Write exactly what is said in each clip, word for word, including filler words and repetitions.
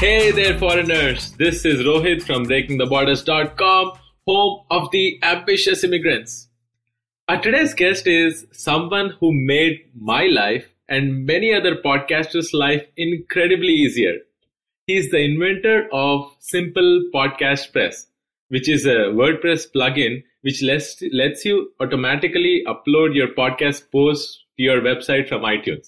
Hey there, foreigners. This is Rohit from breaking the borders dot com, home of the ambitious immigrants. Our today's guest is someone who made my life and many other podcasters' life incredibly easier. He's the inventor of Simple Podcast Press, which is a WordPress plugin which lets, lets you automatically upload your podcast posts to your website from iTunes.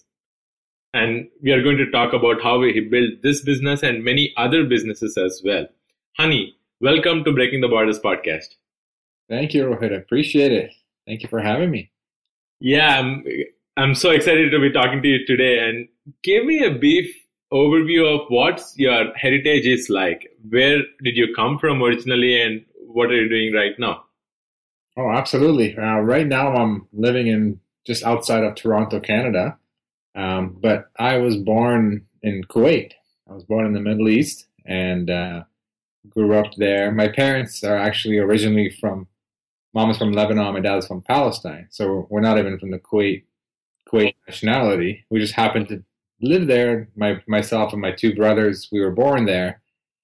And we are going to talk about how he built this business and many other businesses as well. Honey, welcome to Breaking the Borders podcast. Thank you, Rohit. I appreciate it. Thank you for having me. Yeah, I'm, I'm so excited to be talking to you today. And give me a brief overview of what your heritage is like. Where did you come from originally and what are you doing right now? Oh, absolutely. Uh, right now I'm living in just outside of Toronto, Canada. Um, but I was born in Kuwait. I was born in the Middle East and uh, grew up there. My parents are actually originally from, mom is from Lebanon, my dad is from Palestine. So we're not even from the Kuwait Kuwait nationality. We just happened to live there. My myself and my two brothers, we were born there.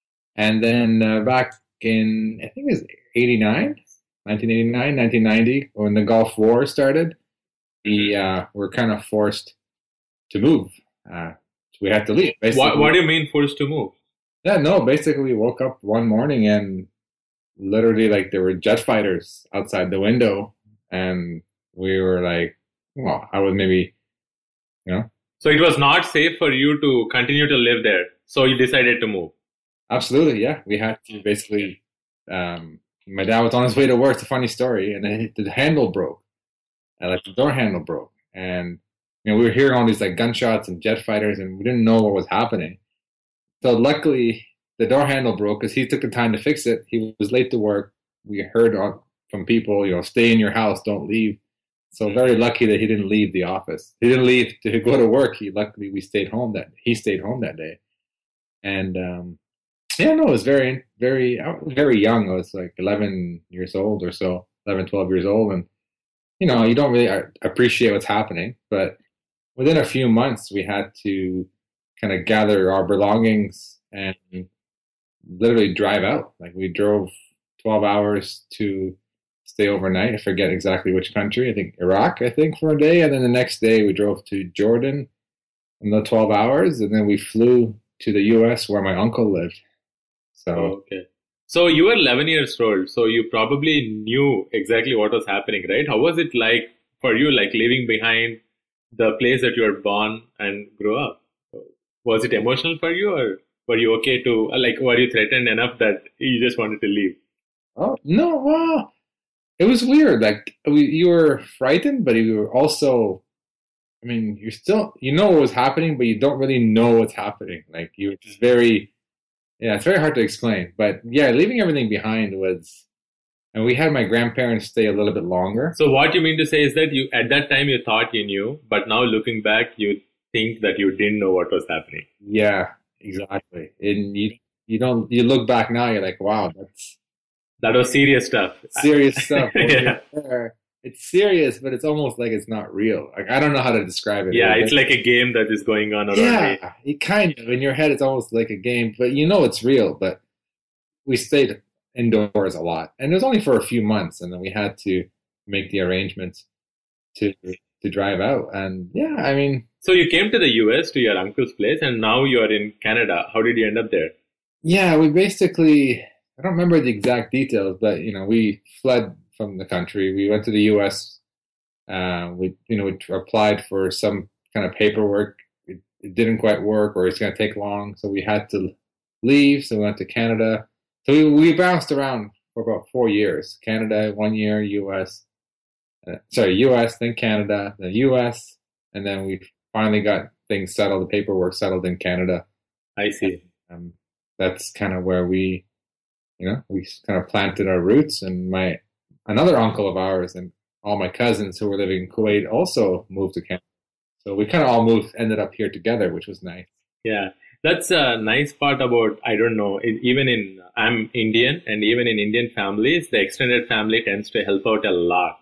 And then uh, back in, I think it was eighty-nine, nineteen eighty-nine, nineteen ninety, when the Gulf War started, we uh, were kind of forced to move. Uh, so we had to leave. What, what do you mean forced to move? Yeah, no, basically we woke up one morning and literally like there were jet fighters outside the window and we were like, well, I was maybe, you know. So it was not safe for you to continue to live there. So you decided to move. Absolutely, yeah. We had to basically, um, my dad was on his way to work. It's a funny story. And then the handle broke. Uh, like the door handle broke. And you know, we were hearing all these like gunshots and jet fighters, and we didn't know what was happening. So luckily, the door handle broke because he took the time to fix it. He was late to work. We heard from people, you know, stay in your house, don't leave. So very lucky that he didn't leave the office. He didn't leave to go to work. He luckily we stayed home that he stayed home that day. And um, yeah, no, it was very, very, I was very young. I was like eleven years old or so, eleven, twelve years old, and you know, you don't really appreciate what's happening, but within a few months, we had to kind of gather our belongings and literally drive out. Like we drove twelve hours to stay overnight. I forget exactly which country. I think Iraq, I think, for a day. And then the next day we drove to Jordan in the twelve hours. And then we flew to the U S where my uncle lived. So, oh, okay. So you were eleven years old. So you probably knew exactly what was happening, right? How was it like for you, like leaving behind the place that you were born and grew up? Was it emotional for you, or were you okay to, like, were you threatened enough that you just wanted to leave? Oh, no, well, it was weird. Like, we, you were frightened, but you were also, I mean, you're still, you know what was happening, but you don't really know what's happening. Like, you were just very, yeah, it's very hard to explain. But yeah, leaving everything behind was, and we had my grandparents stay a little bit longer. So what you mean to say is that you, at that time, you thought you knew, but now looking back, you think that you didn't know what was happening. Yeah, exactly. And you, you don't, you look back now, you're like, wow, that's that was serious stuff. Serious stuff. Yeah. It's serious, but it's almost like it's not real. Like, I don't know how to describe it. Yeah, it's like a game that is going on around yeah, me. It kind of, in your head, it's almost like a game, but you know it's real. But we stayed indoors a lot, and it was only for a few months, and then we had to make the arrangements to to drive out. And yeah, I mean, so you came to the U S to your uncle's place, and now you are in Canada. How did you end up there? Yeah, we basically, I don't remember the exact details, but you know, we fled from the country. We went to the U S. Uh, we you know we applied for some kind of paperwork. It, it didn't quite work, or it's going to take long, so we had to leave. So we went to Canada. So we, we bounced around for about four years. Canada, one year, U S. Uh, sorry, U S, then Canada, then U S, and then we finally got things settled, the paperwork settled in Canada. I see. Um, that's kind of where we, you know, we kind of planted our roots. And my another uncle of ours and all my cousins who were living in Kuwait also moved to Canada. So we kind of all moved, ended up here together, which was nice. Yeah. That's a nice part about, I don't know, it, even in, I'm Indian, and even in Indian families, the extended family tends to help out a lot.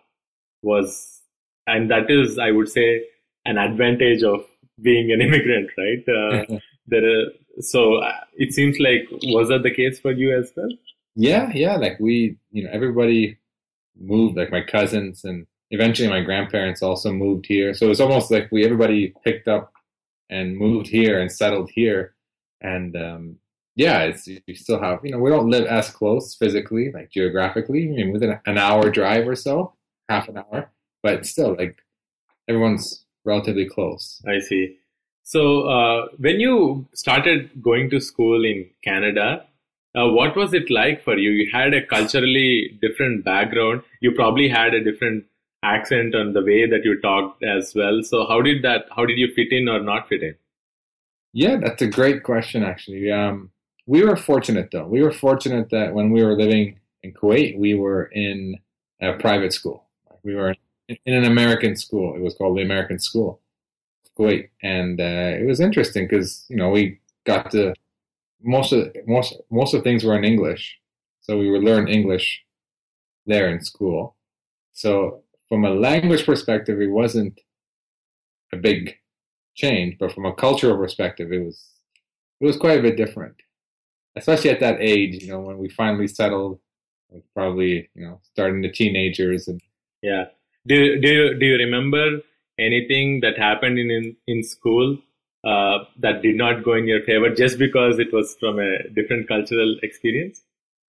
Was, and that is, I would say, an advantage of being an immigrant, right? Uh, there are So uh, it seems like, was that the case for you as well? Yeah, yeah. Like we, you know, everybody moved. Like my cousins and eventually my grandparents also moved here. So it's almost like we everybody picked up and moved here and settled here. And um, yeah, it's you still have, you know, we don't live as close physically, like geographically. I mean, within an hour drive or so, half an hour, but still, like everyone's relatively close. I see. So uh, when you started going to school in Canada, uh, what was it like for you? You had a culturally different background. You probably had a different accent on the way that you talked as well. So how did that? How did you fit in or not fit in? Yeah, that's a great question, actually. Um, we were fortunate, though. We were fortunate that when we were living in Kuwait, we were in a private school. We were in an American school. It was called the American School, Kuwait, and uh, it was interesting because you know we got to most of most most of the things were in English, so we would learn English there in school. So from a language perspective, it wasn't a big change, but from a cultural perspective, it was it was quite a bit different, especially at that age. You know, when we finally settled, like probably you know starting the teenagers and yeah. Do you, do you, do you remember anything that happened in in, in school uh, that did not go in your favor just because it was from a different cultural experience?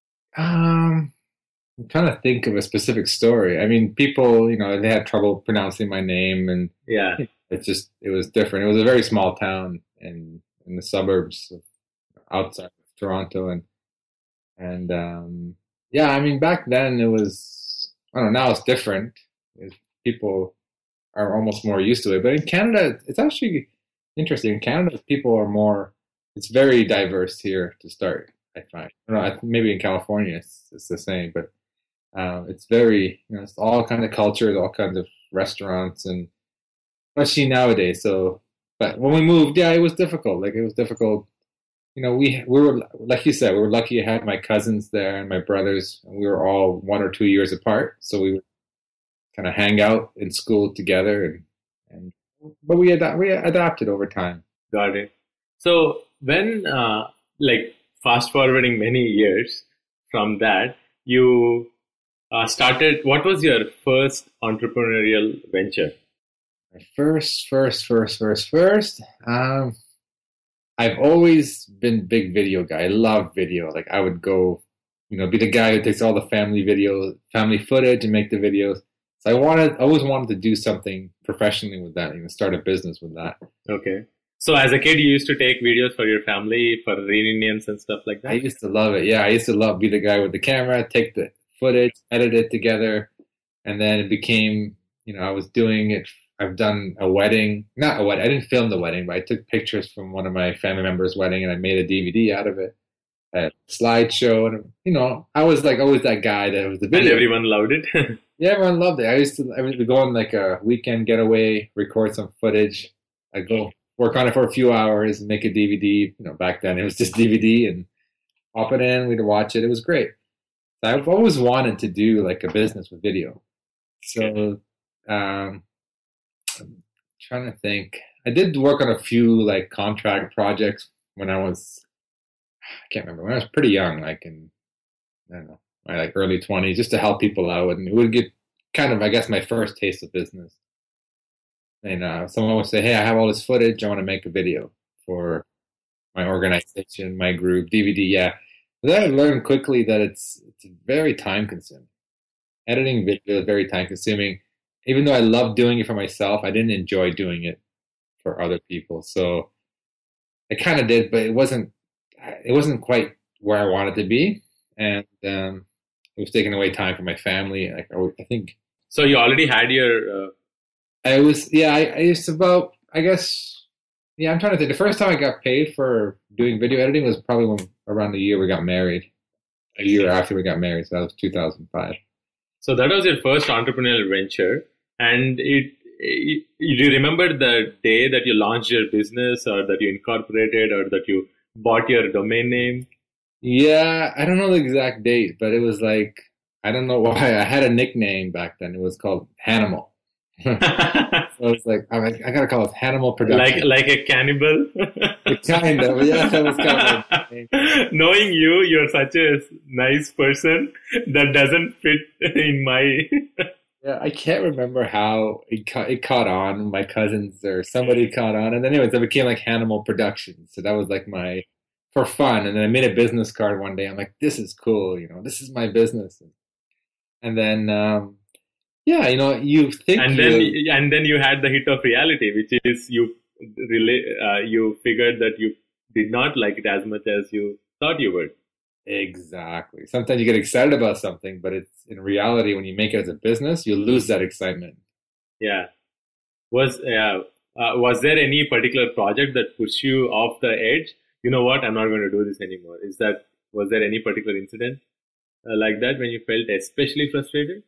Um, I'm trying to think of a specific story. I mean, people, you know, they had trouble pronouncing my name, and yeah, it's just it was different. It was a very small town in in the suburbs of, outside of Toronto, and and um, yeah, I mean, back then it was. I don't know. Now it's different. People are almost more used to it, but in Canada, it's actually interesting. In Canada, people are more. It's very diverse here to start. I find. I don't know. Maybe in California, it's, it's the same, but. Um, it's very, you know, it's all kind of cultures, all kinds of restaurants, and especially nowadays. So, but when we moved, yeah, it was difficult. Like it was difficult. You know, we we were like you said, we were lucky I had my cousins there and my brothers, and we were all one or two years apart. So we would kind of hang out in school together, and and but we ad- we adapted over time. Got it. So when uh, like fast forwarding many years from that, you. Uh, started, what was your first entrepreneurial venture? My first, first, first, first, first. Um, I've always been big video guy. I love video. Like I would go, you know, be the guy who takes all the family video, family footage and make the videos. So I wanted, I always wanted to do something professionally with that, you know, start a business with that. Okay. So as a kid, you used to take videos for your family, for reunions and stuff like that? I used to love it. Yeah, I used to love be the guy with the camera, take the footage, edit it together, and then it became, you know, I was doing it. I've done a wedding, not a wedding. I didn't film the wedding, but I took pictures from one of my family members' wedding, and I made a D V D out of it, a slideshow, and you know, I was like always that guy that was the video. And everyone loved it. Yeah, everyone loved it. I used to, I would go on like a weekend getaway, record some footage. I go work on it for a few hours, and make a D V D. You know, back then it was just D V D, and pop it in. We'd watch it. It was great. I've always wanted to do like a business with video. So um, I'm trying to think. I did work on a few like contract projects when I was, I can't remember, when I was pretty young, like in, I don't know, my like early twenties, just to help people out. And it would get kind of, I guess, my first taste of business. And uh, someone would say, hey, I have all this footage. I want to make a video for my organization, my group, D V D. Yeah. But then I learned quickly that it's it's very time consuming. Editing video is very time consuming. Even though I love doing it for myself, I didn't enjoy doing it for other people. So I kind of did, but it wasn't it wasn't quite where I wanted to be, and um, it was taking away time from my family. Like I think. So you already had your. Uh... I was yeah. I, I used to about I guess. Yeah, I'm trying to think. The first time I got paid for doing video editing was probably when around the year we got married. A year after we got married, so that was two thousand five. So that was your first entrepreneurial venture, and it, it. Do you remember the day that you launched your business, or that you incorporated, or that you bought your domain name? Yeah, I don't know the exact date, but it was like I don't know why I had a nickname back then. It was called Hanimal. I was like, I'm like, I gotta call it Hanimal Like Production. like a cannibal. Kind of, yeah, that was kind of. Knowing you, you're such a nice person that doesn't fit in my. Yeah, I can't remember how it caught, it caught on. My cousins or somebody caught on, and then anyways, it became like Hanimal Productions. So that was like my for fun. And then I made a business card one day. I'm like, this is cool, you know, this is my business. And then, um, yeah, you know, you think, And then you, and then you had the hit of reality, which is you relate. Uh, you figured that you did not like it as much as you thought you would. exactly. Sometimes you get excited about something, but it's in reality when you make it as a business, you lose that excitement. Yeah. Was uh, uh, was there any particular project that pushed you off the edge? You know what? I'm not going to do this anymore. Is that was there any particular incident uh, like that when you felt especially frustrated?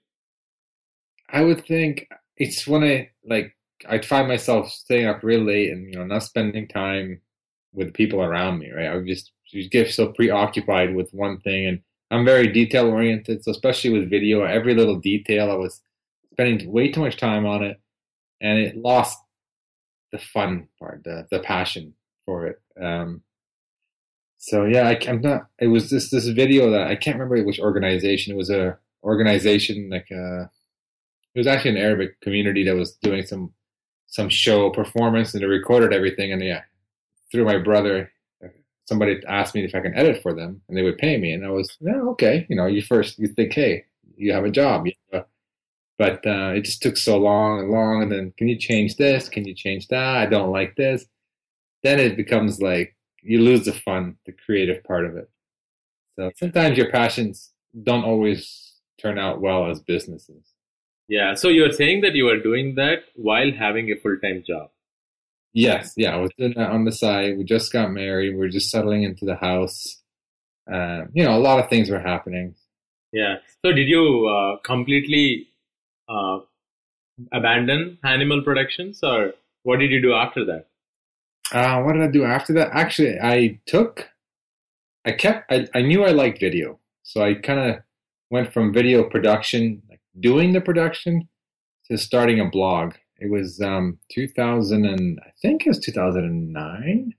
I would think it's when I like I'd find myself staying up real late and you know not spending time with people around me, right? I would just, just get so preoccupied with one thing, and I'm very detail oriented, so especially with video, every little detail, I was spending way too much time on it, and it lost the fun part, the the passion for it. Um, so yeah, I, I'm not. It was this this video that I can't remember which organization. It was a organization like uh it was actually an Arabic community that was doing some some show performance, and they recorded everything. And yeah, through my brother, somebody asked me if I can edit for them, and they would pay me. And I was, yeah, okay. You know, you first you think, hey, you have a job, you know? But uh, it just took so long and long. And then, can you change this? Can you change that? I don't like this. Then it becomes like you lose the fun, the creative part of it. So sometimes your passions don't always turn out well as businesses. Yeah. So you're saying that you were doing that while having a full-time job. Yes, yeah, I was doing that on the side. We just got married. We were just settling into the house. Uh, you know, a lot of things were happening. Yeah. So did you uh, completely uh, abandon Hanimal Productions, or what did you do after that? Uh, what did I do after that? Actually, I took, I kept, I, I knew I liked video. So I kind of went from video production, like doing the production, to starting a blog. It was um, two thousand and I think it was two thousand nine.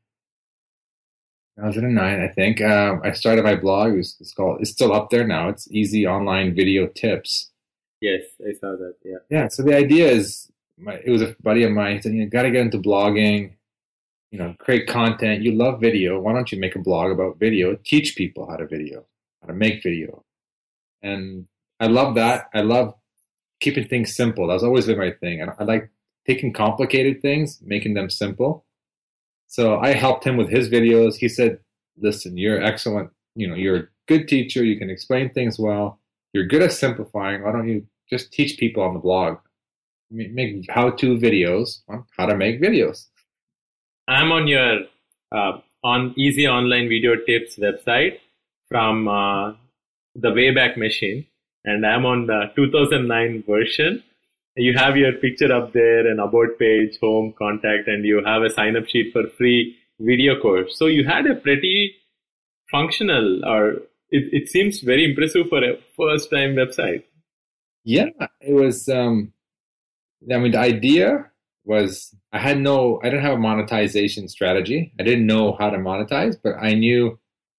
two thousand nine, I think. Um, I started my blog. It was, it's called. It's still up there now. It's Easy Online Video Tips. Yes, I saw that. Yeah. Yeah. So the idea is, my, it was a buddy of mine. He said, "You got to get into blogging. You know, create content. You love video. Why don't you make a blog about video? Teach people how to video, how to make video." And I love that. I love keeping things simple. That's always been my thing. I, I like taking complicated things, making them simple. So I helped him with his videos. He said, listen, you're excellent. You know, you're a good teacher. You can explain things well. You're good at simplifying. Why don't you just teach people on the blog? Make how-to videos on how to make videos. I'm on your uh, on Easy Online Video Tips website from uh, the Wayback Machine, and I'm on the two thousand nine version. You have your picture up there, an about page, home, contact, and you have a sign-up sheet for free video course. So you had a pretty functional, or it, it seems very impressive for a first-time website. Yeah, it was, um, I mean, the idea was, I had no, I didn't have a monetization strategy. I didn't know how to monetize, but I knew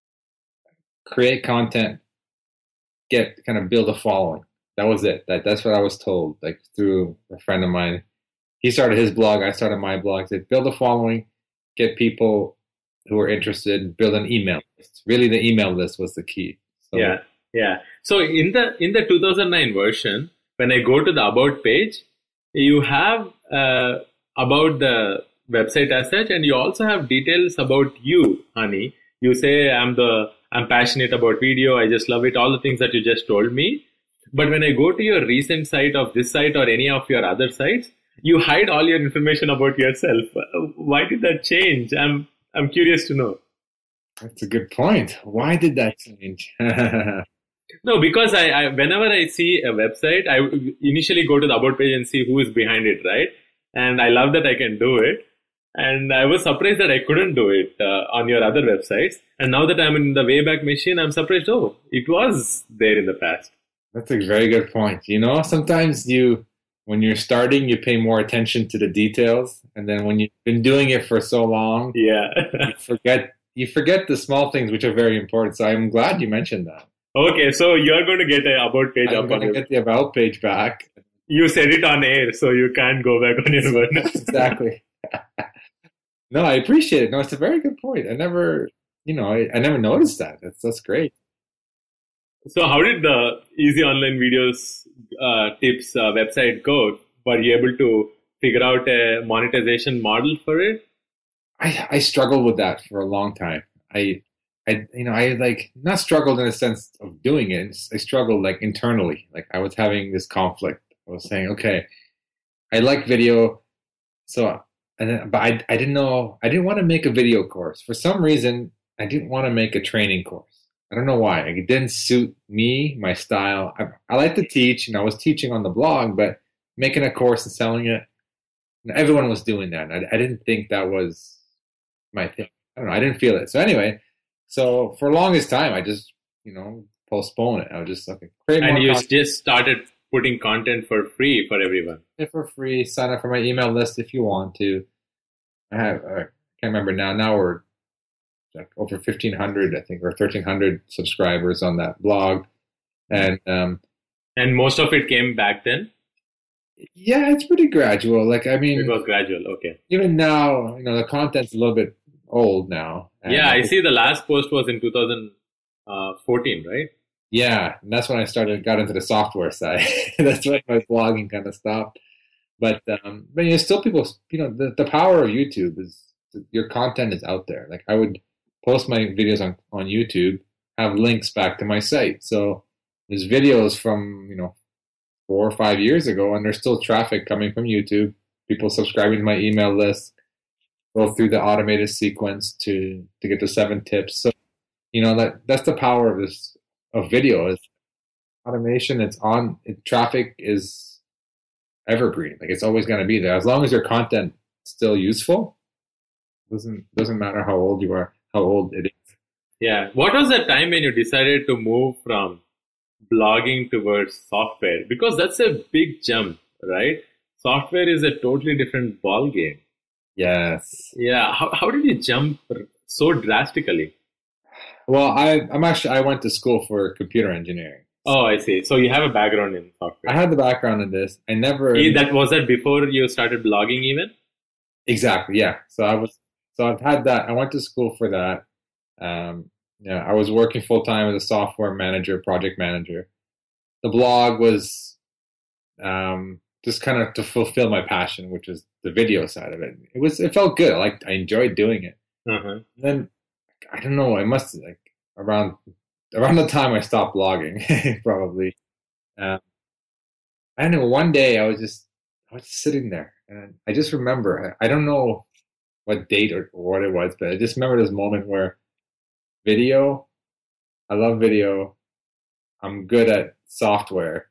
create content, get, kind of build a following. That was it. That that's what I was told, like through a friend of mine. He started his blog, I started my blog. Said build a following, get people who are interested, build an email list. Really, the email list was the key. So, yeah, yeah. So in the in the two thousand nine version, when I go to the about page, you have uh, about the website as such, and you also have details about you, Hani. You say I'm the I'm passionate about video. I just love it. All the things that you just told me. But when I go to your recent site of this site or any of your other sites, you hide all your information about yourself. Why did that change? I'm I'm curious to know. That's a good point. Why did that change? No, because I, I whenever I see a website, I initially go to the about page and see who is behind it, right? And I love that I can do it. And I was surprised that I couldn't do it uh, on your other websites. And now that I'm in the Wayback Machine, I'm surprised, oh, it was there in the past. That's a very good point. You know, sometimes you when you're starting, you pay more attention to the details, and then when you've been doing it for so long, Yeah. you forget you forget the small things which are very important. So I'm glad you mentioned that. Okay, so you're going to get an about page I'm up going on to your. get the about page back. You said it on air, so you can't go back on your word. Exactly. No, I appreciate it. No, it's a very good point. I never, you know, I, I never noticed that. That's that's great. So, how did the Easy Online Videos uh, Tips uh, website go? Were you able to figure out a monetization model for it? I I struggled with that for a long time. I I you know I like not struggled in a sense of doing it. I struggled like internally. Like I was having this conflict. I was saying, okay, I like video, so and then, but I I didn't know I didn't want to make a video course for some reason. I didn't want to make a training course. I don't know why. Like, it didn't suit me, my style. I, I like to teach, and I was teaching on the blog, but making a course and selling it, everyone was doing that. I, I didn't think that was my thing. I don't know. I didn't feel it. So anyway, so for the longest time, I just, you know, postpone it. I was just like, create more And you content just started putting content for free for everyone. for free. Sign up for my email list if you want to. I have, I can't remember now. Now we're like over fifteen hundred, I think, or thirteen hundred subscribers on that blog. And um, And most of it came back then? yeah, it's pretty gradual. Like, I mean, It was gradual, okay. even now, you know, the content's a little bit old now. And Yeah, I see the last post was in two thousand fourteen, right? Yeah, and that's when I started, got into the software side. That's when my blogging kind of stopped. But, um, but you know, still people, you know, the, the power of YouTube is your content is out there. Like, I would post my videos on, on YouTube, have links back to my site. So there's videos from, you know, four or five years ago, and there's still traffic coming from YouTube, people subscribing to my email list, go through the automated sequence to, to get the seven tips. So, you know, that that's the power of this, of video is automation. It's on, it, traffic is evergreen. Like, it's always going to be there. As long as your content is still useful, doesn't, doesn't matter how old you are, how old it is. Yeah. What was the time when you decided to move from blogging towards software? Because that's a big jump, right? Software is a totally different ball game. Yes. Yeah. How, how did you jump so drastically? Well, I, I'm actually, I went to school for computer engineering. Oh, I see. So you have a background in software. I had the background in this. I never. Eh, That was that before you started blogging even? Exactly. Yeah. So I was, so I've had that. I went to school for that. Um, yeah, I was working full time as a software manager, project manager. The blog was um, just kind of to fulfill my passion, which is the video side of it. It was, it felt good. I liked, I enjoyed doing it. Uh-huh. Then I don't know. I must like around around the time I stopped blogging, probably. Um, I don't know. One day I was just I was sitting there, and I just remember. I, I don't know what date or, or what it was, but I just remember this moment where video. I love video. I'm good at software.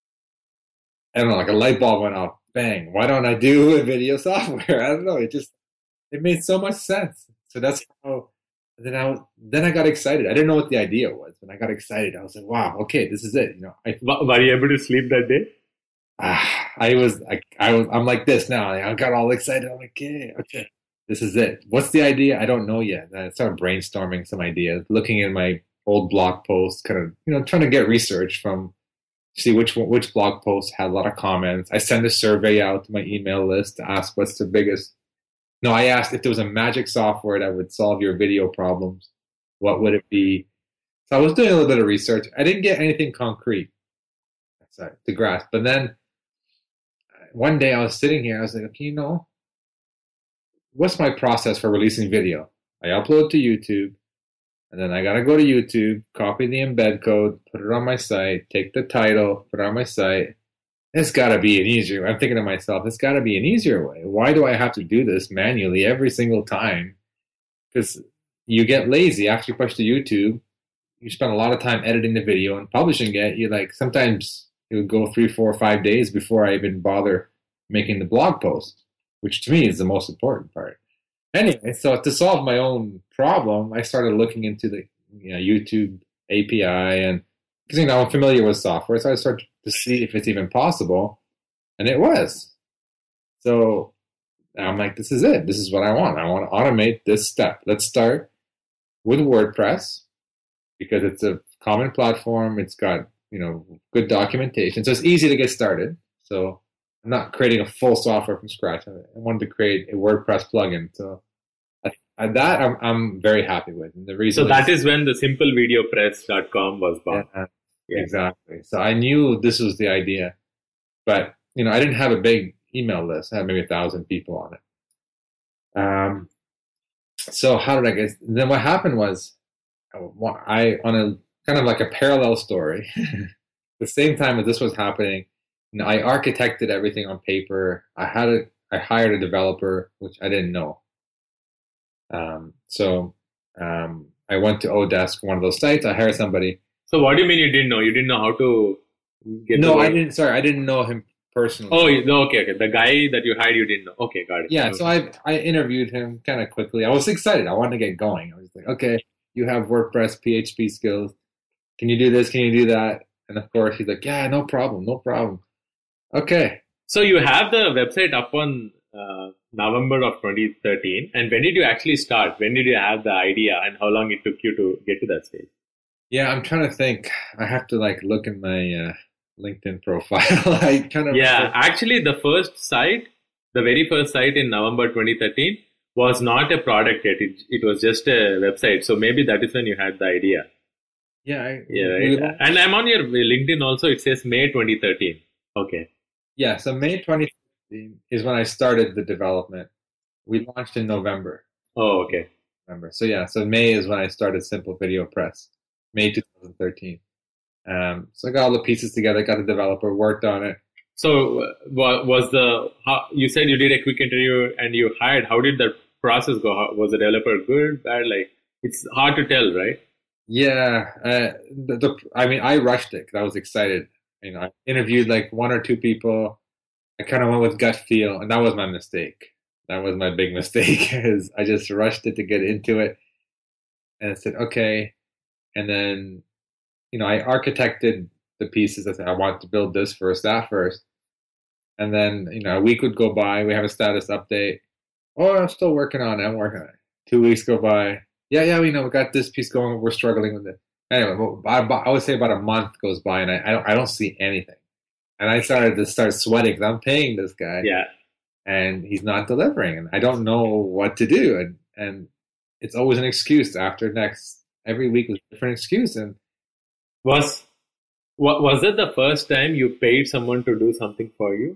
I don't know. Like a light bulb went off. Bang! Why don't I do video software? I don't know. It just it made so much sense. So that's how. Then I was, then I got excited. I didn't know what the idea was, but I got excited. I was like, "Wow, okay, this is it." You know, I Were you able to sleep that day? ah, I was like, I was, I'm like this now. I got all excited. I'm like, "Okay, okay, this is it." What's the idea? I don't know yet. And I started brainstorming some ideas, looking at my old blog posts, kind of, you know, trying to get research from, see which which blog posts had a lot of comments. I sent a survey out to my email list to ask what's the biggest. No, I asked if there was a magic software that would solve your video problems, what would it be? So I was doing a little bit of research. I didn't get anything concrete to grasp. But then one day I was sitting here, I was like, okay, you know, what's my process for releasing video? I upload to YouTube, and then I got to go to YouTube, copy the embed code, put it on my site, take the title, put it on my site. There's got to be an easier way. I'm thinking to myself, there's got to be an easier way. Why do I have to do this manually every single time? Because you get lazy after you push to YouTube. You spend a lot of time editing the video and publishing it. You like sometimes it would go three, four, five days before I even bother making the blog post, which to me is the most important part. Anyway, so to solve my own problem, I started looking into the you know, YouTube A P I, and because you know I'm familiar with software, so I started to see if it's even possible. And it was. So I'm like, this is it. This is what I want. I want to automate this step. Let's start with WordPress because it's a common platform. It's got, you know, good documentation. So it's easy to get started. So I'm not creating a full software from scratch. I wanted to create a WordPress plugin. So I, I, that I'm, I'm very happy with. And the reason so that is, is when the simple video press dot com was born. Yeah, yeah. Exactly. So I knew this was the idea. But, you know, I didn't have a big email list. I had maybe a thousand people on it. Um, so how did I get? Then what happened was, I on a kind of like a parallel story. The same time as this was happening, you know, I architected everything on paper. I had a, I hired a developer, which I didn't know. Um, so um, I went to Odesk, one of those sites. I hired somebody. So what do you mean you didn't know? You didn't know how to get? No, I didn't. Sorry, I didn't know him personally. Oh, no, okay, okay. The guy that you hired, you didn't know. Okay, got it. Yeah, okay. so I I interviewed him kind of quickly. I was excited. I wanted to get going. I was like, okay, you have WordPress, P H P skills. Can you do this? Can you do that? And of course, he's like, yeah, no problem, no problem. Okay. So you have the website up on uh, November of twenty thirteen. And when did you actually start? When did you have the idea and how long it took you to get to that stage? Yeah, I'm trying to think. I have to like look in my uh, LinkedIn profile. I kind of Yeah, actually the first site, the very first site in November twenty thirteen was not a product yet. It, it was just a website. So maybe that is when you had the idea. Yeah. I, yeah. Right. And I'm on your LinkedIn also. It says May twenty thirteen. Okay. Yeah. So May twenty thirteen is when I started the development. We launched in November. Oh, okay. November. So yeah. So May is when I started Simple Video Press. May twenty thirteen. Um, so I got all the pieces together, got a developer, worked on it. So uh, was the, how, you said you did a quick interview and you hired, how did the process go? How, was the developer good, bad? Like, it's hard to tell, right? Yeah. Uh, the, the, I mean, I rushed it because I was excited. You know, I interviewed like one or two people. I kind of went with gut feel, and that was my mistake. That was my big mistake is I just rushed it to get into it. And I said, okay. And then, you know, I architected the pieces. I said, I want to build this first, that first. And then, you know, a week would go by. We have a status update. Oh, I'm still working on it. I'm working on it. Two weeks go by. Yeah, yeah, we know we got this piece going. We're struggling with it. Anyway, I, I would say about a month goes by, and I, I don't, I don't see anything. And I started to start sweating because I'm paying this guy. Yeah. And he's not delivering, and I don't know what to do. And and it's always an excuse after next. Every week was a different excuse. And was was it the first time you paid someone to do something for you?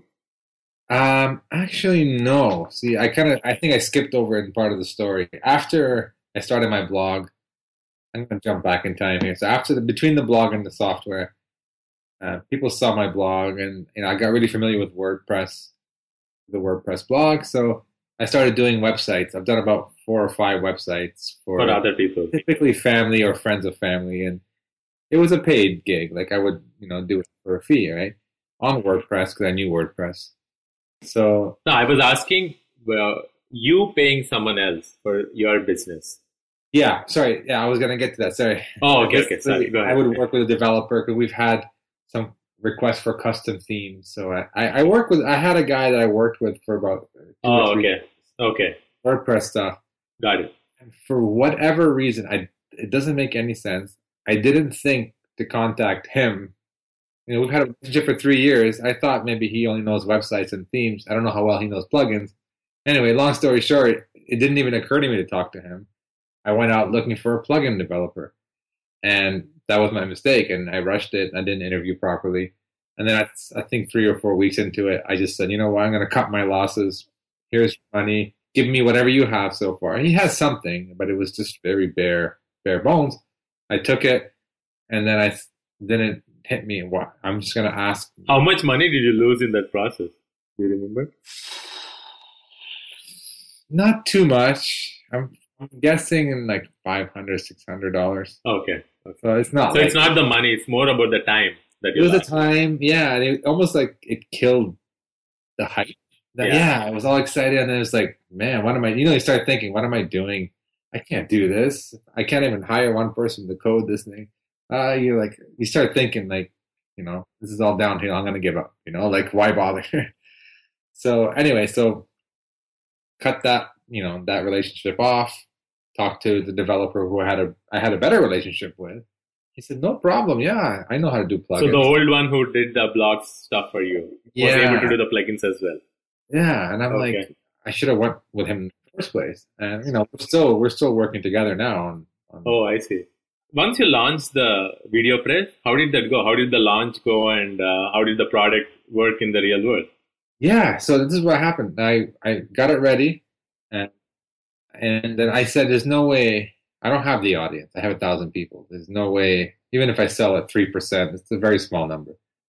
Um, actually, no. See, I kind of, I think I skipped over in part of the story. After I started my blog, I'm going to jump back in time here. So after the, between the blog and the software, uh, people saw my blog, and you know, I got really familiar with WordPress, the WordPress blog. So I started doing websites. I've done about four or five websites for, for other people, typically family or friends of family, and it was a paid gig. Like I would, you know, do it for a fee, right? On WordPress because I knew WordPress. So no, I was asking, well, you paying someone else for your business. Yeah, sorry. Yeah, I was gonna get to that. Sorry. Oh, okay, okay. Sorry. Go ahead. I would work with a developer because we've had some requests for custom themes. So I, I work with. I had a guy that I worked with for about. Two oh, or three okay. years. Okay. WordPress stuff. Got it. And for whatever reason, I it doesn't make any sense. I didn't think to contact him. You know, we've had a relationship for three years. I thought maybe he only knows websites and themes. I don't know how well he knows plugins. Anyway, long story short, it didn't even occur to me to talk to him. I went out looking for a plugin developer, and that was my mistake. And I rushed it. I didn't interview properly. And then I, I think three or four weeks into it, I just said, you know what, I'm going to cut my losses. Here's your money. Give me whatever you have so far. And he has something, but it was just very bare, bare bones. I took it, and then I then it hit me. What I'm just going to ask. How much money did you lose in that process? Do you remember? Not too much. I'm, I'm guessing in like five hundred dollars, six hundred dollars. Okay. okay. So it's not. So like, it's not the money. It's more about the time that you. It was lost. the time, yeah. And it almost like it killed the hype. That, yeah. yeah, I was all excited, and then it was like, man, what am I? You know, you start thinking, what am I doing? I can't do this. I can't even hire one person to code this thing. Uh, you like, you start thinking like, You know, this is all downhill. I'm going to give up. You know, like why bother? So anyway, so cut that, you know, that relationship off. Talked to the developer who I had a I had a better relationship with. He said, no problem. Yeah, I know how to do plugins. So the old one who did the blog stuff for you was Yeah. able to do the plugins as well. Yeah, and I'm Okay. like, I should have went with him in the first place. And you know, we're still we're still working together now. On, on Oh, I see. Once you launched the video press, how did that go? How did the launch go, and uh, how did the product work in the real world? Yeah, so this is what happened. I I got it ready, and and then I said, there's no way. I don't have the audience. I have a thousand people. There's no way. Even if I sell at three percent, it's a very small number.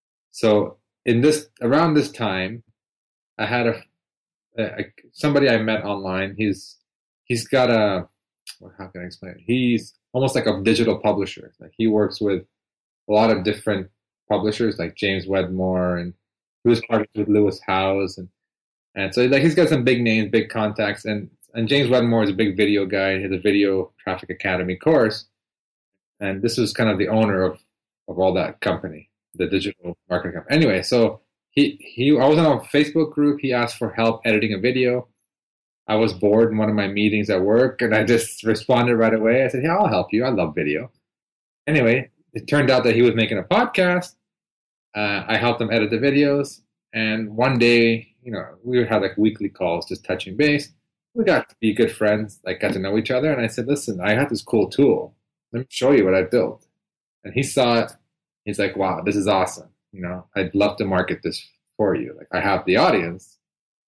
So in this around this time, I had a, a somebody I met online. He's he's got a well, how can I explain it? He's almost like a digital publisher. Like he works with a lot of different publishers, like James Wedmore, and he was partnered with Lewis Howes, and and so like he's got some big names, big contacts, and and James Wedmore is a big video guy. He has a Video Traffic Academy course, and this was kind of the owner of of all that company, the digital marketing company. Anyway, so he he I was in a Facebook group. He asked for help editing a video. I was bored in one of my meetings at work, and I just responded right away. I said, yeah, I'll help you. I love video. Anyway, it turned out that he was making a podcast. Uh, I helped him edit the videos. And one day, you know, we would have like weekly calls, just touching base. We got to be good friends, like got to know each other. And I said, listen, I have this cool tool. Let me show you what I built. And he saw it. He's like, wow, this is awesome. You know, I'd love to market this for you. Like I have the audience.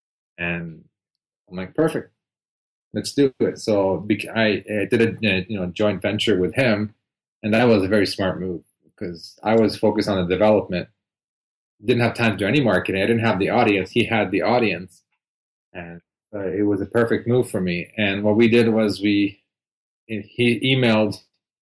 And I'm like, perfect. Let's do it. So I, I did a you know joint venture with him, and that was a very smart move because I was focused on the development. Didn't have time to do any marketing. I didn't have the audience. He had the audience, and uh, it was a perfect move for me. And what we did was we he emailed.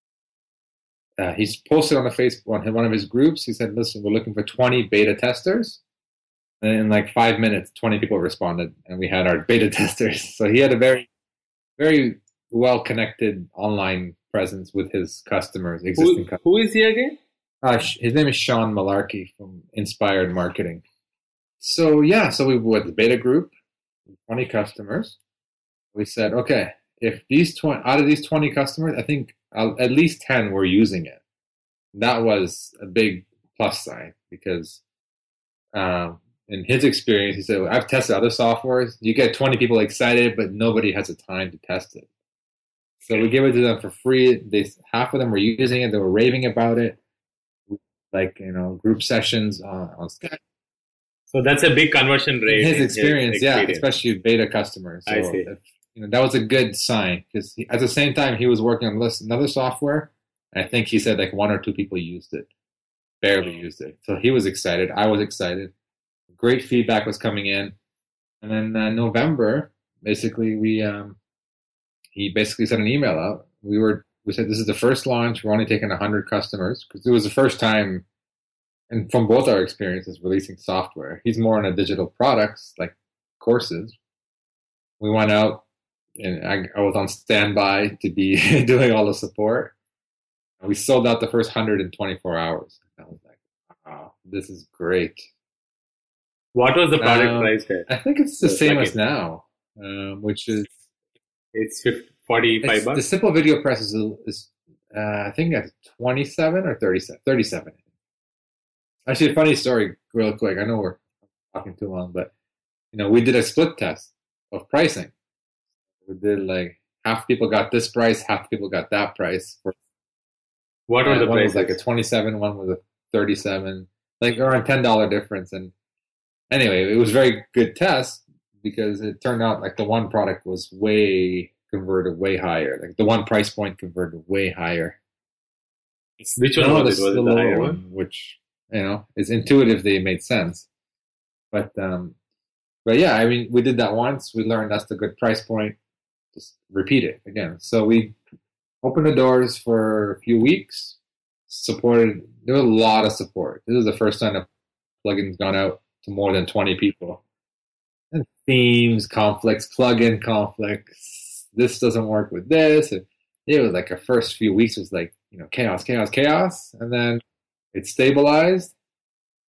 Uh, he's posted on the Facebook on one of his groups. He said, "Listen, we're looking for twenty beta testers." And in like five minutes, twenty people responded, and we had our beta testers. So he had a very, very well-connected online presence with his customers, existing Who, customers. who is he again? Uh, his name is Sean Malarkey from Inspired Marketing. So yeah, so we were with the beta group, twenty customers. We said, okay, if these twenty out of these twenty customers, I think uh, at least ten were using it. That was a big plus sign because. Um, In his experience, he said, well, I've tested other softwares. You get twenty people excited, but nobody has the time to test it. So we give it to them for free. They, half of them were using it. They were raving about it, like, you know, group sessions on, on Skype. So that's a big conversion rate. In his in experience, yeah, experience. especially beta customers. So I see. If, you know, that was a good sign because at the same time, he was working on this, another software. And I think he said like one or two people used it, barely used it. So he was excited. I was excited. Great feedback was coming in, and then uh, November, basically, we um, he basically sent an email out. We were we said this is the first launch. We're only taking a hundred customers because it was the first time, and from both our experiences releasing software. He's more into digital products like courses. We went out, and I, I was on standby to be doing all the support. And we sold out the first hundred in twenty-four hours. I was like, wow, this is great. What was the product Um, price there? I think it's the So same like as it- now, um, which is It's fifty, forty-five it's, the bucks. simple video press is, is uh, I think at twenty-seven or thirty-seven. thirty-seven. Actually, a funny story, real quick. I know we're talking too long, but you know, we did a split test of pricing. We did like half people got this price, half people got that price. For, What were uh, the one was prices? like a twenty-seven, one was a thirty-seven, like around ten dollar difference. And anyway, it was a very good test because it turned out like the one product was way converted way higher. Like the one price point converted way higher. Which one No, was the, it? Was the it the lower higher one, one? which you know is intuitively made sense. But um, but yeah, I mean, we did that once. We learned that's the good price point. Just repeat it again. So we opened the doors for a few weeks. Supported. There was a lot of support. This is the first time a plugin's gone out to more than twenty people. And themes, conflicts, plugin conflicts. This doesn't work with this. And it was like the first few weeks was like, you know, chaos, chaos, chaos. And then it stabilized.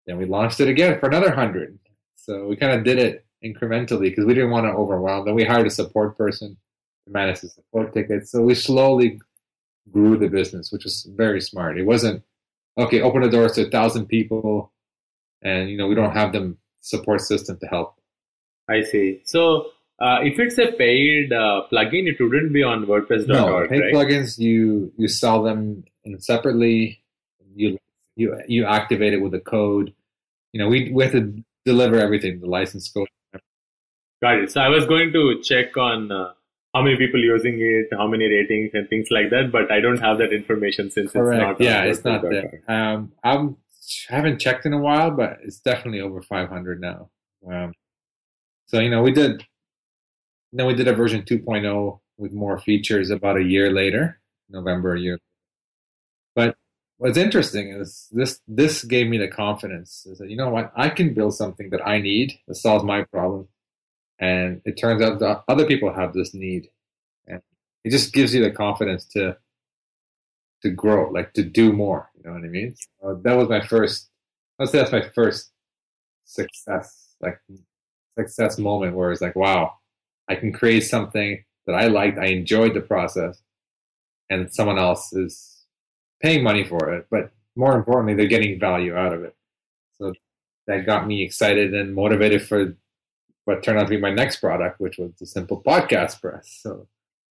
Then we launched it again for another hundred. So we kind of did it incrementally because we didn't want to overwhelm. Then we hired a support person to manage the support tickets. So we slowly grew the business, which was very smart. It wasn't, okay, open the doors to a thousand people and, you know, we don't have them support system to help. I see. So uh, if it's a paid uh, plugin, it wouldn't be on WordPress dot org, no, paid right? plugins, you you sell them in separately. You you you activate it with a code. You know, we we have to deliver everything, the license code. Got it. So I was going to check on uh, how many people using it, how many ratings and things like that, but I don't have that information since Correct. it's not. Yeah, on it's not WordPress dot there. org. Um, I'm, I haven't checked in a while, but it's definitely over five hundred now. Um, so you know, we did. Then we did a version two point oh with more features about a year later, November a year. But what's interesting is this this gave me the confidence is that, you know what, I can build something that I need that solves my problem. And it turns out that other people have this need. And it just gives you the confidence to to grow, like to do more. You know what I mean? So that was my first, I'd say that's my first success, like success moment where it's like, wow, I can create something that I liked, I enjoyed the process, and someone else is paying money for it. But more importantly, they're getting value out of it. So that got me excited and motivated for what turned out to be my next product, which was the Simple Podcast Press. So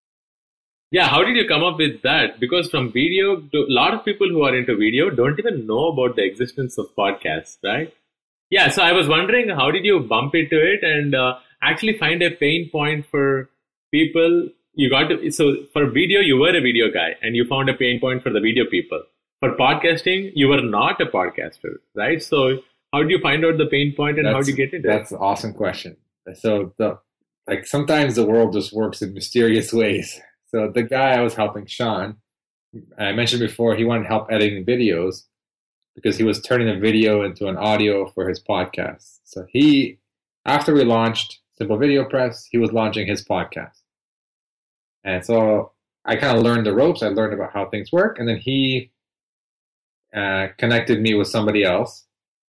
Yeah, how did you come up with that? Because from video, a lot of people who are into video don't even know about the existence of podcasts, right? Yeah, so I was wondering, how did you bump into it and uh, actually find a pain point for people? You got to, so for video, you were a video guy and you found a pain point for the video people. For podcasting, you were not a podcaster, right? So how did you find out the pain point and how did you get into it? That's an awesome question. So the like sometimes the world just works in mysterious ways. So the guy I was helping, Sean, I mentioned before, he wanted help editing videos because he was turning the video into an audio for his podcast. So he, after we launched Simple Video Press, he was launching his podcast. And so I kind of learned the ropes. I learned about how things work. And then he uh, connected me with somebody else.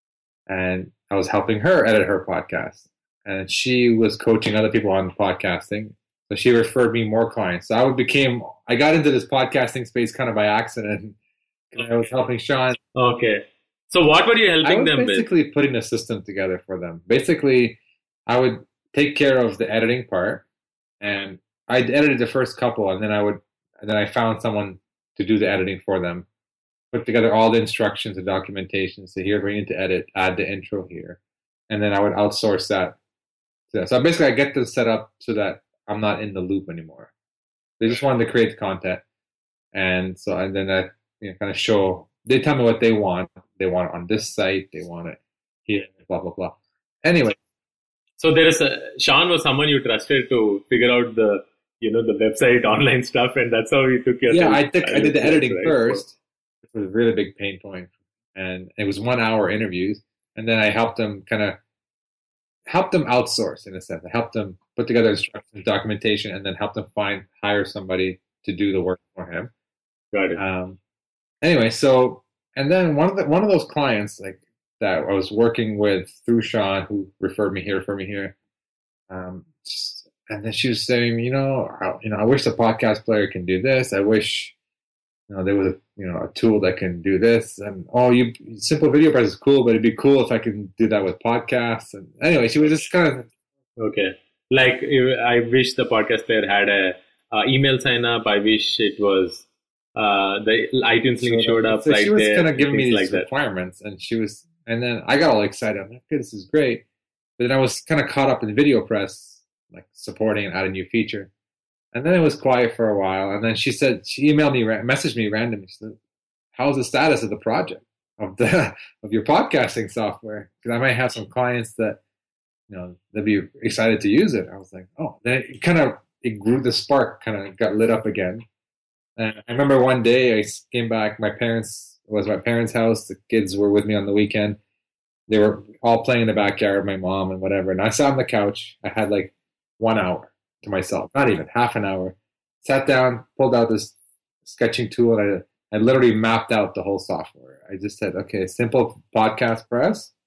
And I was helping her edit her podcast. And she was coaching other people on podcasting. So she referred me more clients. So I became, I got into this podcasting space kind of by accident. I was helping Sean. Okay. So what were you helping them with? I was basically putting a system together for them. Basically, I would take care of the editing part, and I edited the first couple, and then I would, and then I found someone to do the editing for them. Put together all the instructions and documentation. So here we need to edit, add the intro here, and then I would outsource that. So basically, I get them set up so that I'm not in the loop anymore. They just wanted to create the content, and so and then I you know, kind of show. They tell me what they want. They want it on this site. They want it here. Blah blah blah. Anyway, so there is a Sean was someone you trusted to figure out the you know the website online stuff, and that's how you took your yeah. I took I did the editing right? first, which was a really big pain point, and it was one hour interviews, and then I helped them kind of help them outsource in a sense. I helped them put together instructions, documentation, and then help them find hire somebody to do the work for him. Got it. Um, anyway, so and then one of the one of those clients like that I was working with through Sean, who referred me here, referred me here, um, and then she was saying, you know, I, you know, I wish the podcast player can do this. I wish, you know, there was a you know a tool that can do this. And oh, you Simple Video Press is cool, but it'd be cool if I can do that with podcasts. And anyway, she was just kind of okay. Like I wish the podcast player had a uh, email sign up. I wish it was. Uh, the iTunes link showed up so right she was there. kind of giving me these like requirements, and she was, and then I got all excited. I'm like, okay, this is great. But then I was kind of caught up in Video Press, like supporting and adding new feature. And then it was quiet for a while. And then she said, she emailed me, messaged me randomly. She said, how's the status of the project of the of your podcasting software? Because I might have some clients that, you know, they'd be excited to use it. I was like, oh, then it kind of, it grew, the spark kind of got lit up again. And I remember one day I came back, my parents, it was my parents' house. The kids were with me on the weekend. They were all playing in the backyard, my mom and whatever. And I sat on the couch. I had like one hour to myself, not even half an hour. Sat down, pulled out this sketching tool, and I, I literally mapped out the whole software. I just said, okay, Simple Podcast Press.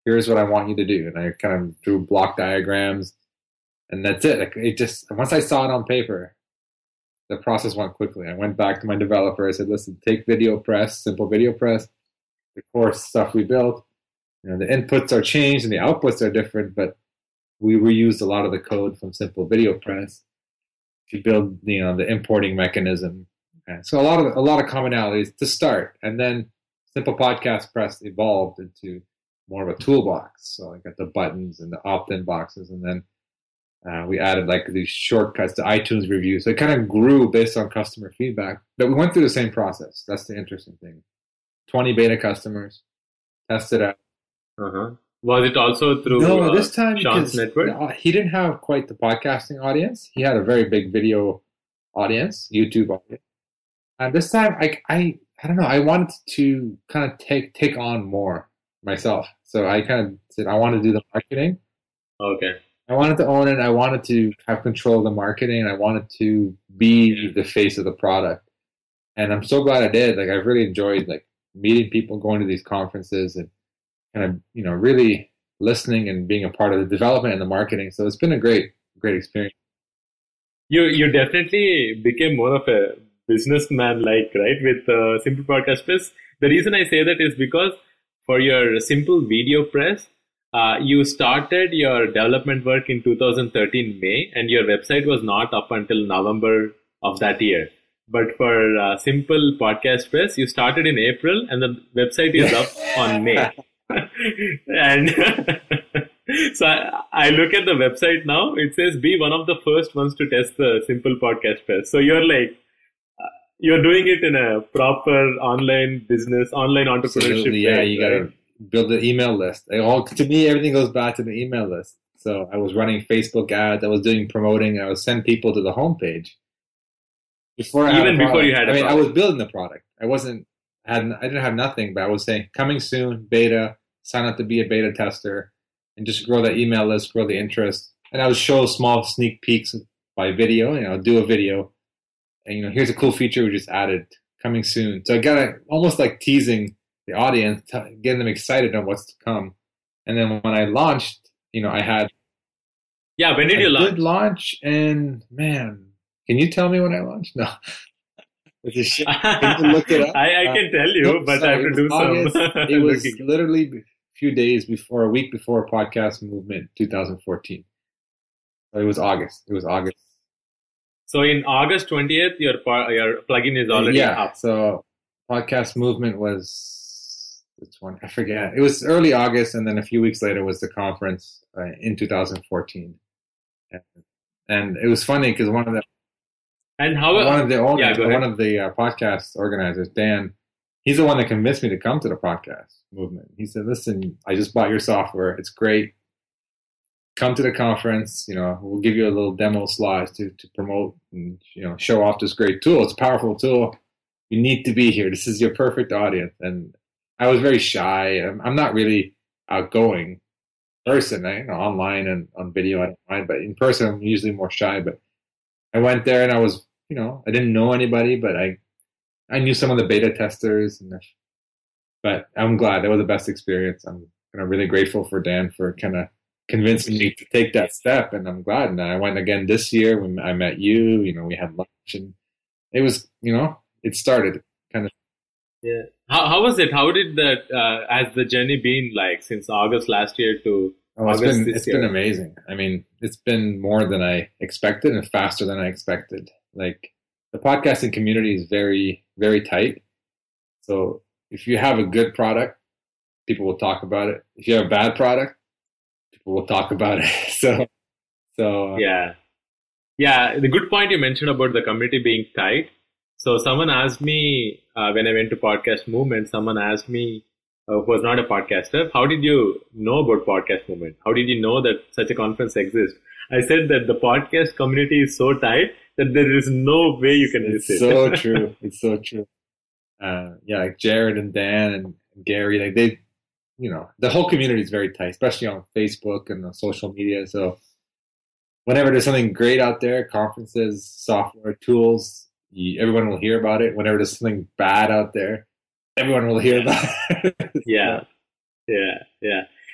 here's what I want you to do. And I kind of drew block diagrams, and that's it. Like it just, once I saw it on paper, the process went quickly. I went back to my developer. I said, listen, take VideoPress, simple VideoPress, the core stuff we built. You know, the inputs are changed and the outputs are different, but we reused a lot of the code from simple VideoPress to build, you know, the importing mechanism. And so a lot of a lot of commonalities to start, and then Simple Podcast Press evolved into more of a toolbox. So I got the buttons and the opt-in boxes, and then uh, we added like these shortcuts to iTunes reviews. So it kind of grew based on customer feedback. But we went through the same process. That's the interesting thing. twenty beta customers, tested out. Uh-huh. Was it also through no, uh, this time Sean's network? No, he didn't have quite the podcasting audience. He had a very big video audience, YouTube audience. And this time, I, I, I don't know. I wanted to kind of take take on more myself. So I kind of said I want to do the marketing. Okay. I wanted to own it. I wanted to have control of the marketing. I wanted to be the face of the product. And I'm so glad I did. Like I've really enjoyed like meeting people, going to these conferences, and kind of, you know, really listening and being a part of the development and the marketing. So it's been a great, great experience. You you definitely became more of a businessman, like, right, with uh, Simple Podcast Press. The reason I say that is because for your Simple VideoPress, uh, you started your development work in two thousand thirteen May, and your website was not up until November of that year. But for uh, Simple Podcast Press, you started in April, and the website is up on May. And so I, I look at the website now, it says be one of the first ones to test the Simple Podcast Press. So you're like, uh, you're doing it in a proper online business, online entrepreneurship. Absolutely, yeah, way, you right? got to build the email list. It all, to me, everything goes back to the email list. So I was running Facebook ads, I was doing promoting, I was sending people to the homepage. Before I Even had a before you had I a mean, product. I was building the product. I wasn't, had, I didn't have nothing, but I was saying, coming soon, beta, sign up to be a beta tester, and just grow that email list, grow the interest. And I would show small sneak peeks by video, you know, do a video. And, you know, here's a cool feature we just added, coming soon. So I got it almost like teasing the audience, t- getting them excited on what's to come. And then when I launched, you know, I had Yeah, when did a you launch? good launch, and man, can you tell me when I launched? No. It's a shit. Can you look it up? I, I can tell you, Nope, but sorry, I have to it do was August. some It was looking. literally a few days before, a week before Podcast Movement twenty fourteen. So it was August. It was August. So in August twentieth, your par- your plugin is already yeah. up. So Podcast Movement was which one? I forget. It was early August, and then a few weeks later was the conference uh, in two thousand fourteen. And, and it was funny because one of the And how? one of the owners, Yeah, go ahead. one of the uh, podcast organizers, Dan, he's the one that convinced me to come to the Podcast Movement. He said, "Listen, I just bought your software. It's great. Come to the conference. You know, we'll give you a little demo slides to to promote and, you know, show off this great tool. It's a powerful tool. You need to be here. This is your perfect audience." And I was very shy. I'm, I'm not really outgoing person. I, you know, online and on video, I don't mind, but in person, I'm usually more shy. But I went there and I was, you know, I didn't know anybody, but I, I knew some of the beta testers, and the, but I'm glad that was the best experience. I'm kind of really grateful for Dan for kind of convincing me to take that step, and I'm glad. And I went again this year when I met you. You know, we had lunch, and it was, you know, it started kind of. Yeah. How how was it? How did that? Uh, has the journey been like since August last year to Oh, it's August been this it's year? been amazing. I mean, it's been more than I expected and faster than I expected. Like the podcasting community is very, very tight. So if you have a good product, people will talk about it. If you have a bad product, people will talk about it. So, so uh, Yeah. Yeah. The good point you mentioned about the community being tight. So someone asked me uh, when I went to Podcast Movement, someone asked me, uh, who was not a podcaster, how did you know about Podcast Movement? How did you know that such a conference exists? I said that the podcast community is so tight that there is no way you can miss it's it. so true. It's so true. Uh, yeah, like Jared and Dan and Gary, like they, you know, the whole community is very tight, especially on Facebook and on social media. So whenever there's something great out there, conferences, software, tools, you, everyone will hear about it. Whenever there's something bad out there, everyone will hear about it. Yeah, yeah, yeah.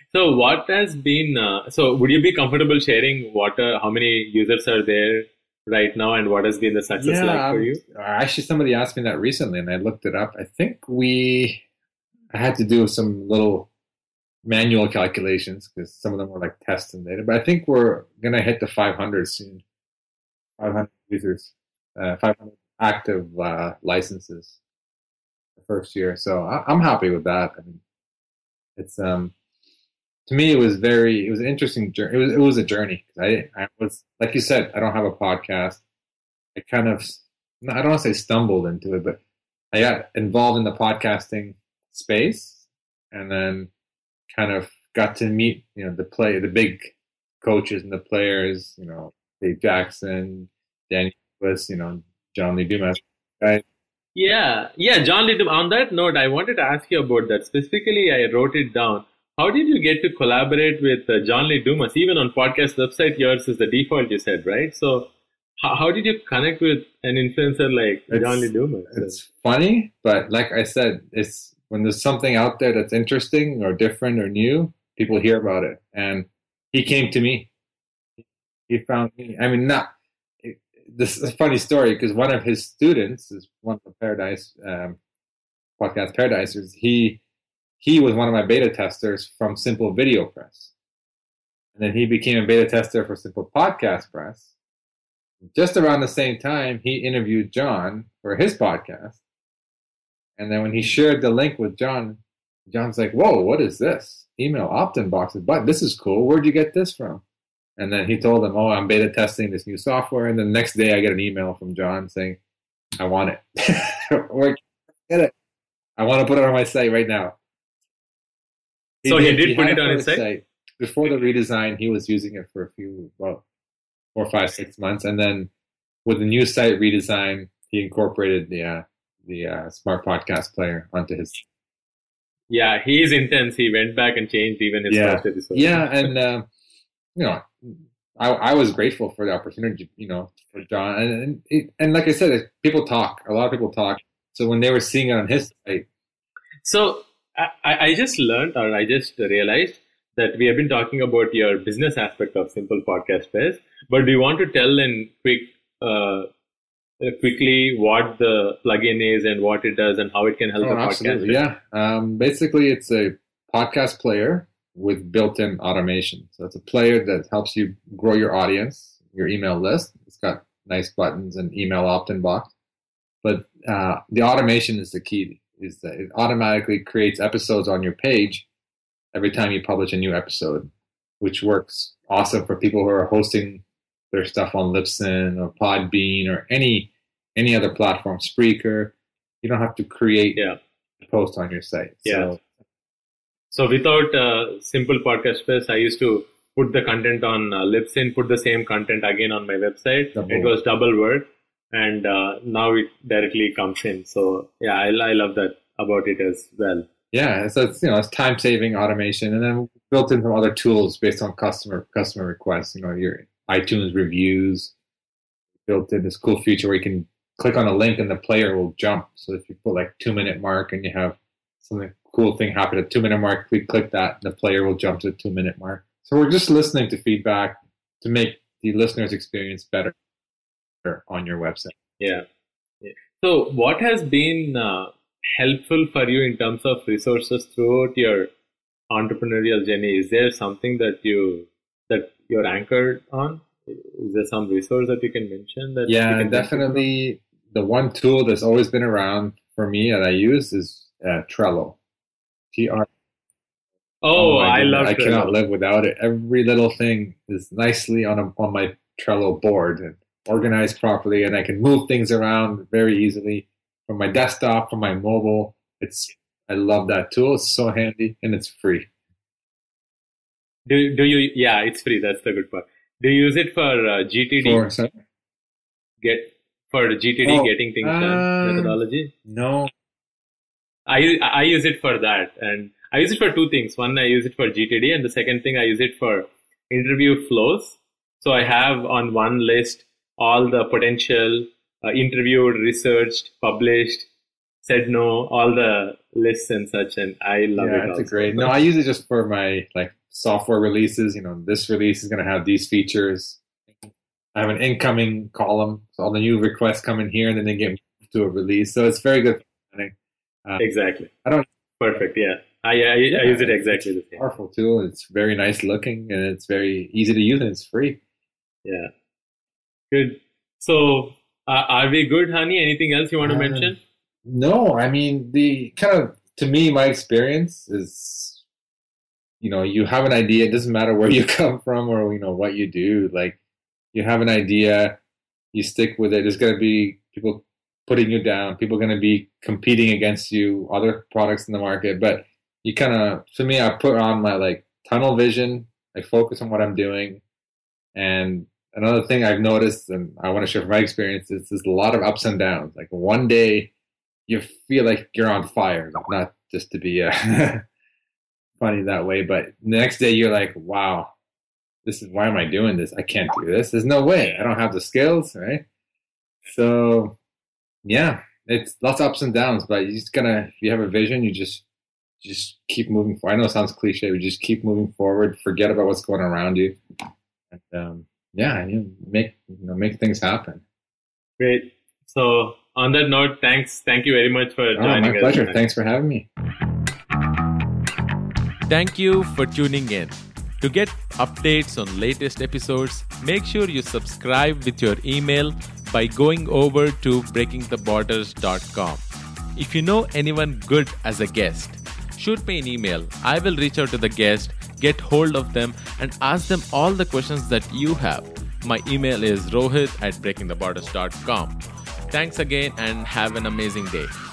So what has been, uh, so would you be comfortable sharing what, uh, how many users are there right now and what has been the success Yeah, like for um, you? actually, somebody asked me that recently, and I looked it up. I think we I had to do some little manual calculations because some of them were like tests and data. But I think we're gonna hit the five hundred soon. five hundred users, uh, five hundred active uh, licenses the first year. So I, I'm happy with that. I mean, it's um to me it was very it was an interesting journey. It was it was a journey. I I was like you said, I don't have a podcast. I kind of I don't want to say stumbled into it, but I got involved in the podcasting space, and then kind of got to meet you know the play the big coaches and the players. You know, Dave Jackson, Danny Lewis, you know, John Lee Dumas. Right? Yeah, yeah, John Lee. On that note, I wanted to ask you about that. Specifically, I wrote it down. How did you get to collaborate with uh, John Lee Dumas? Even on podcast website, yours is the default, you said, right? So how, how did you connect with an influencer like It's, John Lee Dumas? It's funny, but like I said, it's when there's something out there that's interesting or different or new, people hear about it. And he came to me. He found me. I mean, not this is a funny story because one of his students is one of the Paradise um, podcast Paradisers. He he was one of my beta testers from Simple Video Press, and then he became a beta tester for Simple Podcast Press. Just around the same time, he interviewed John for his podcast, and then when he shared the link with John, John's like, "Whoa, what is this? Email opt-in boxes, but this is cool. Where'd you get this from?" And then he told him, "Oh, I'm beta testing this new software." And then the next day, I get an email from John saying, "I want it. Or get it. I want to put it on my site right now." He so did, he did put it on his site? site? Before the redesign, he was using it for a few, well, four, five, six months. And then with the new site redesign, he incorporated the uh, the uh, Smart Podcast Player onto his. Yeah, he is intense. He went back and changed even his yeah. first episode. Yeah, and uh, you know, I, I was grateful for the opportunity, you know, for John. And and, it, and like I said, people talk. A lot of people talk. So when they were seeing it on his site. So I, I just learned, or I just realized that we have been talking about your business aspect of Simple Podcast Space. But do you want to tell in quick, uh, quickly what the plugin is and what it does and how it can help oh, the absolutely. podcast? Yeah. Um, basically, it's a podcast player with built-in automation. So it's a player that helps you grow your audience, your email list. It's got nice buttons and email opt-in box. But uh, the automation is the key. Is that it automatically creates episodes on your page every time you publish a new episode, which works awesome for people who are hosting their stuff on Libsyn or Podbean or any any other platform, Spreaker. You don't have to create yeah. a post on your site. Yeah. So, so without uh, Simple Podcast Space, I used to put the content on uh, Libsyn, put the same content again on my website. Double. It was double work. And uh, now it directly comes in. So yeah, I, I love that about it as well. Yeah, so it's you know it's time saving automation, and then built in some other tools based on customer customer requests. You know, your iTunes reviews built in this cool feature where you can click on a link and the player will jump. So if you put like two minute mark and you have something cool thing happen at two minute mark, we click that, and the player will jump to the two minute mark. So we're just listening to feedback to make the listener's experience better on your website. Yeah. yeah. So what has been uh, helpful for you in terms of resources throughout your entrepreneurial journey? Is there something that you that you're anchored on? Is there some resource that you can mention? That yeah, definitely. The one tool that's always been around for me that I use is uh, Trello. T R. Oh, oh I love I Trello. cannot live without it. Every little thing is nicely on a, on my Trello board and organized properly, and I can move things around very easily from my desktop, from my mobile. It's I love that tool. It's so handy and it's free. Do do you? Yeah, it's free. That's the good part. Do you use it for uh, G T D? For, sorry? Get for G T D oh, getting things uh, done methodology? No. I I use it for that, and I use it for two things. One, I use it for G T D, and the second thing, I use it for interview flows. So I have on one list all the potential uh, interviewed, researched, published, said no, all the lists and such, and I love yeah, it. Yeah, it's a great. No, I use it just for my like software releases. You know, this release is going to have these features. I have an incoming column, so all the new requests come in here, and then they get moved to a release. So it's very good. Uh, exactly. I don't. Perfect. Yeah, I I, Yeah, I use it exactly the it's a same. powerful tool. It's very nice looking, and it's very easy to use, and it's free. Yeah. Good. So, uh, are we good, honey? Anything else you want to Uh, mention? No, I mean the kind of to me, my experience is, you know, you have an idea. It doesn't matter where you come from or you know what you do. Like you have an idea, you stick with it. There's going to be people putting you down. People are going to be competing against you, other products in the market. But you kind of, to me, I put on my like tunnel vision. I focus on what I'm doing. And another thing I've noticed, and I want to share from my experience, is there's a lot of ups and downs. Like one day you feel like you're on fire, not just to be uh, funny that way, but the next day you're like, wow, this is, why am I doing this? I can't do this. There's no way. I don't have the skills, right? So yeah, it's lots of ups and downs, but you just gotta, if you have a vision, you just just keep moving forward. I know it sounds cliche, but just keep moving forward. Forget about what's going on around you, and um, yeah, you make you know make things happen. Great. So, on that note, thanks. Thank you very much for Oh, joining my us. pleasure. tonight. Thanks for having me. Thank you for tuning in. To get updates on latest episodes, make sure you subscribe with your email by going over to breaking the borders dot com. If you know anyone good as a guest, shoot me an email. I will reach out to the guest, get hold of them, and ask them all the questions that you have. My email is rohit at breaking the borders dot com. Thanks again and have an amazing day.